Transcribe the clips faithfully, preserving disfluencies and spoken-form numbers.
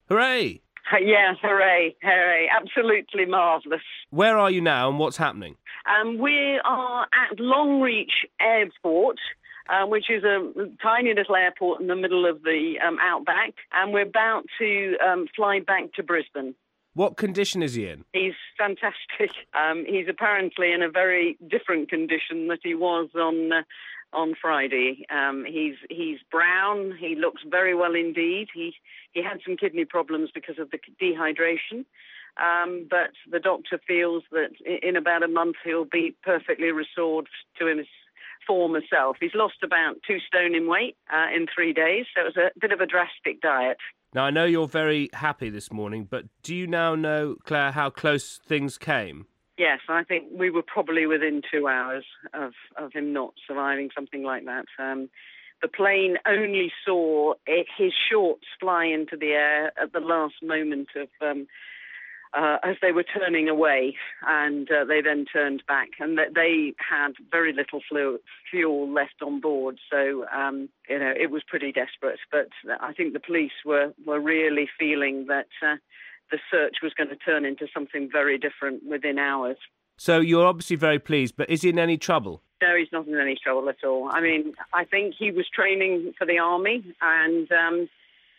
Hooray! Yes, hooray, hooray. Absolutely marvellous. Where are you now and what's happening? Um, we are at Longreach Airport, uh, which is a tiny little airport in the middle of the um, outback, and we're about to um, fly back to Brisbane. What condition is he in? He's fantastic. Um, he's apparently in a very different condition that he was on uh, on Friday. Um, he's he's brown. He looks very well indeed. He he had some kidney problems because of the dehydration, um, but the doctor feels that in about a month he'll be perfectly restored to his former self. He's lost about two stone in weight uh, in three days, so it was a bit of a drastic diet. Now, I know you're very happy this morning, but do you now know, Claire, how close things came? Yes, I think we were probably within two hours of, of him not surviving, something like that. Um, the plane only saw it, his shorts fly into the air at the last moment of um, uh, as they were turning away, and uh, they then turned back, and that they had very little flu- fuel left on board. So um, you know, it was pretty desperate. But I think the police were were really feeling that Uh, the search was going to turn into something very different within hours. So you're obviously very pleased, but is he in any trouble? No, he's not in any trouble at all. I mean, I think he was training for the army, and um,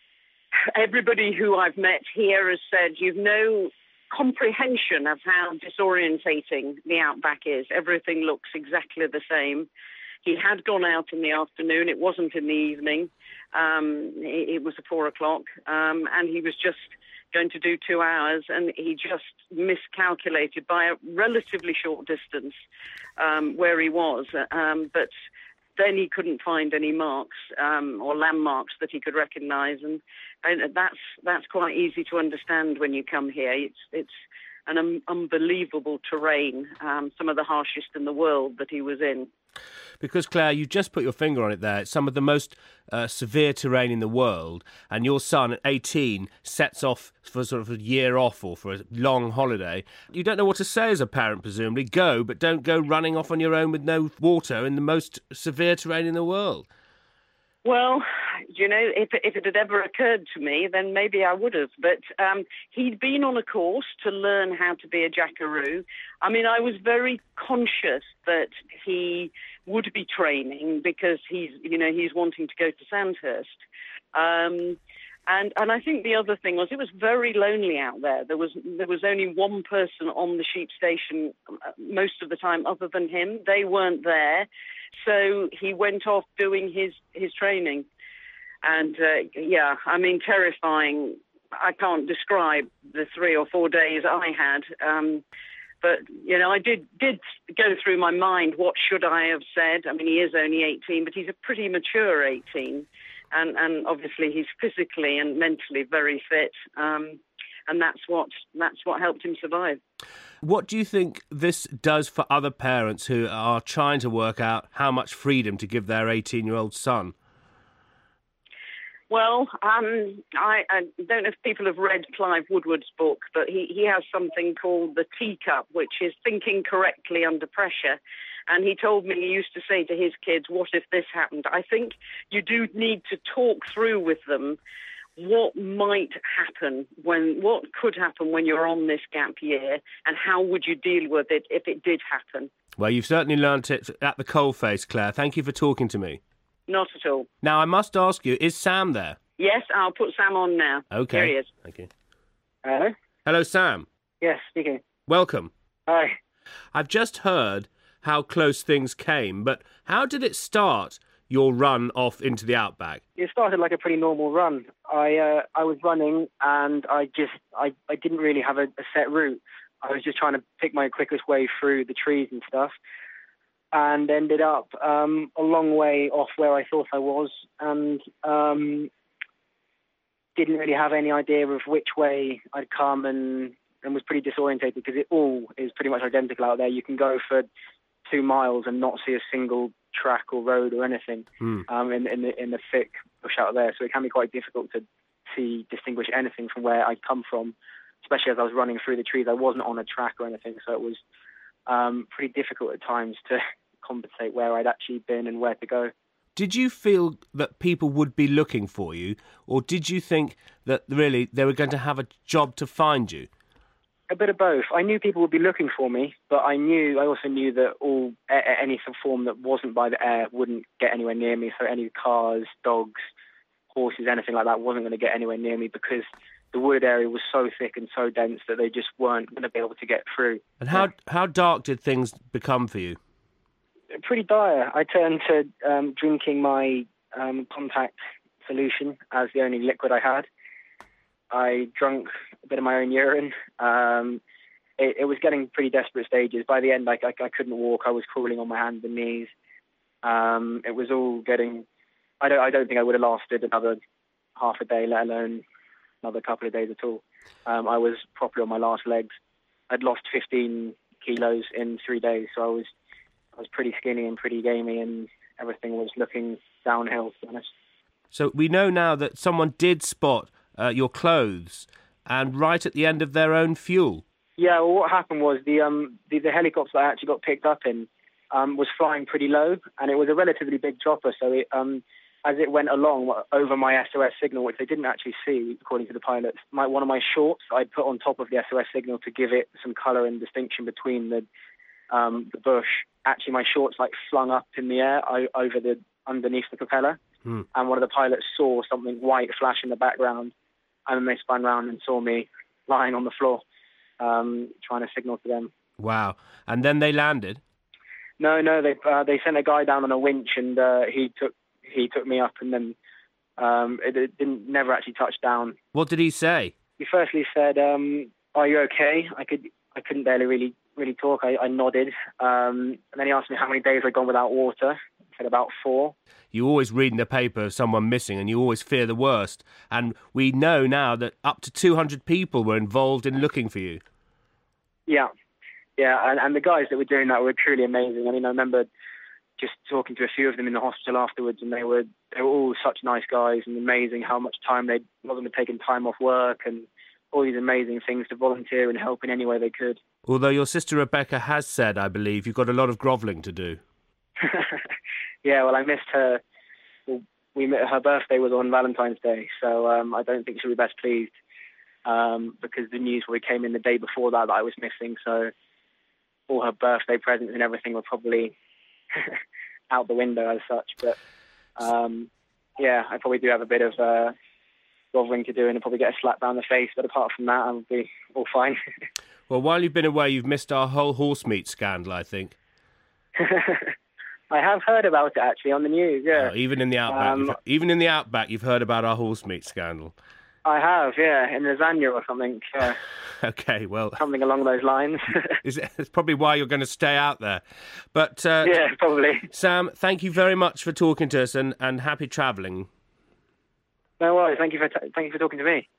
everybody who I've met here has said you've no comprehension of how disorientating the outback is. Everything looks exactly the same. He had gone out in the afternoon. It wasn't in the evening. Um, it, it was at four o'clock, um, and he was just going to do two hours, and he just miscalculated by a relatively short distance um, where he was. Um, but then he couldn't find any marks um, or landmarks that he could recognise, and, and that's that's quite easy to understand when you come here. It's it's an um, unbelievable terrain, um, some of the harshest in the world that he was in. Because, Claire, you just put your finger on it there. It's some of the most uh, severe terrain in the world, and your son at eighteen sets off for sort of a year off or for a long holiday. You don't know what to say as a parent, presumably. Go, but don't go running off on your own with no water in the most severe terrain in the world. Well, you know, if, if it had ever occurred to me, then maybe I would have. But um, he'd been on a course to learn how to be a jackaroo. I mean, I was very conscious that he would be training because he's, you know, he's wanting to go to Sandhurst. Um, and and I think the other thing was it was very lonely out there. There was there was only one person on the sheep station most of the time other than him. They weren't there. So he went off doing his, his training. And, uh, yeah, I mean, terrifying. I can't describe the three or four days I had. Um, but, you know, I did, did go through my mind, what should I have said? I mean, he is only eighteen, but he's a pretty mature eighteen. And, and obviously he's physically and mentally very fit. Um, and that's what that's what helped him survive. What do you think this does for other parents who are trying to work out how much freedom to give their eighteen-year-old son? Well, um, I, I don't know if people have read Clive Woodward's book, but he, he has something called the teacup, which is thinking correctly under pressure. And he told me he used to say to his kids, what if this happened? I think you do need to talk through with them what might happen, when what could happen when you're on this gap year, and how would you deal with it if it did happen? Well, you've certainly learnt it at the coalface, Claire. Thank you for talking to me. Not at all. Now, I must ask you, is Sam there? Yes, I'll put Sam on now. Okay. Here he is. Thank you. Hello? Hello, Sam. Yes, speaking. Welcome. Hi. I've just heard how close things came, but how did it start, your run off into the outback? It started like a pretty normal run. I uh, I was running and I just I, I didn't really have a, a set route. I was just trying to pick my quickest way through the trees and stuff, and ended up um, a long way off where I thought I was, and um, didn't really have any idea of which way I'd come, and, and was pretty disorientated because it all is pretty much identical out there. You can go for two miles and not see a single track or road or anything mm. um, in, in, the, in the thick bush out there. So it can be quite difficult to see, distinguish anything from where I'd come from, especially as I was running through the trees. I wasn't on a track or anything, so it was um, pretty difficult at times to compensate where I'd actually been and where to go. Did you feel that people would be looking for you, or did you think that really they were going to have a job to find you? A bit of both. I knew people would be looking for me, but I knew I also knew that all a, any form that wasn't by the air wouldn't get anywhere near me. So any cars, dogs, horses, anything like that wasn't going to get anywhere near me because the wooded area was so thick and so dense that they just weren't going to be able to get through. And how how dark did things become for you? Pretty dire. I turned to um, drinking my um, contact solution as the only liquid I had. I drank a bit of my own urine. Um, it, it was getting pretty desperate stages. By the end, I, I, I couldn't walk. I was crawling on my hands and knees. Um, it was all getting... I don't, I don't think I would have lasted another half a day, let alone another couple of days at all. Um, I was properly on my last legs. I'd lost fifteen kilos in three days, so I was I was pretty skinny and pretty gamey, and everything was looking downhill, to be honest. So we know now that someone did spot uh, your clothes, and right at the end of their own fuel. Yeah, well, what happened was the um the, the helicopter that I actually got picked up in um was flying pretty low, and it was a relatively big chopper, so it um as it went along over my S O S signal, which they didn't actually see, according to the pilots, my, one of my shorts I put on top of the S O S signal to give it some colour and distinction between the um, the bush. Actually, my shorts like flung up in the air I, over the underneath the propeller, hmm. and one of the pilots saw something white flash in the background, and then they spun round and saw me lying on the floor, um, trying to signal to them. Wow! And then they landed? No, no, they uh, they sent a guy down on a winch, and uh, he took. He took me up, and then um, it, it didn't never actually touch down. What did he say? He firstly said, um, "Are you okay?" I could, I couldn't barely really, really talk. I, I nodded, um, and then he asked me how many days I'd gone without water. I said about four. You always read in the paper of someone missing, and you always fear the worst. And we know now that up to two hundred people were involved in looking for you. Yeah, yeah, and, and the guys that were doing that were truly amazing. I mean, I remember just talking to a few of them in the hospital afterwards, and they were they were all such nice guys, and amazing how much time they wasn't taking time off work, and all these amazing things to volunteer and help in any way they could. Although your sister Rebecca has said, I believe, you've got a lot of grovelling to do. Yeah, well, I missed her. Well, we met, her birthday was on Valentine's Day, so um, I don't think she'll be best pleased um, because the news probably came in the day before that that I was missing. So all her birthday presents and everything were probably out the window as such, but um, yeah, I probably do have a bit of uh, grovelling to do, and I'll probably get a slap down the face, but apart from that, I'll be all fine. Well, while you've been away, you've missed our whole horse meat scandal, I think. I have heard about it, actually, on the news, yeah. Oh, even in the outback, um, even in the outback, you've heard about our horse meat scandal. I have, yeah, in lasagna or something. Yeah. Okay, well... Something along those lines. It's probably why you're going to stay out there. But uh, yeah, probably. Sam, thank you very much for talking to us, and, and happy travelling. No worries. Thank you for t- thank you for talking to me.